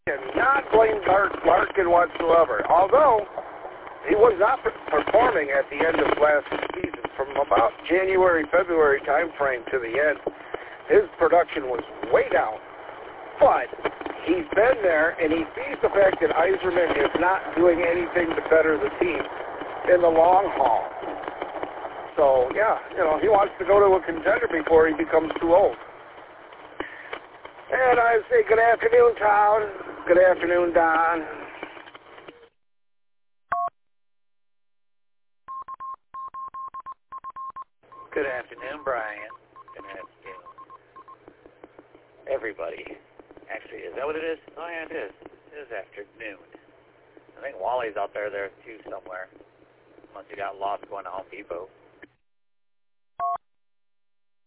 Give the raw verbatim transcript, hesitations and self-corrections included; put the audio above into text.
cannot blame Larkin whatsoever. Although he was not performing at the end of last season, from about January, February time frame to the end, his production was way down. But he's been there, and he sees the fact that Yzerman is not doing anything to better the team in the long haul. So, yeah, you know, he wants to go to a contender before he becomes too old. And I say good afternoon, Town. Good afternoon, Don. Good afternoon, Brian. Good afternoon, everybody. Actually, is that what it is? Oh, yeah, it is. It is afternoon. I think Wally's out there, there too, somewhere. Unless you got lost going to Home Depot.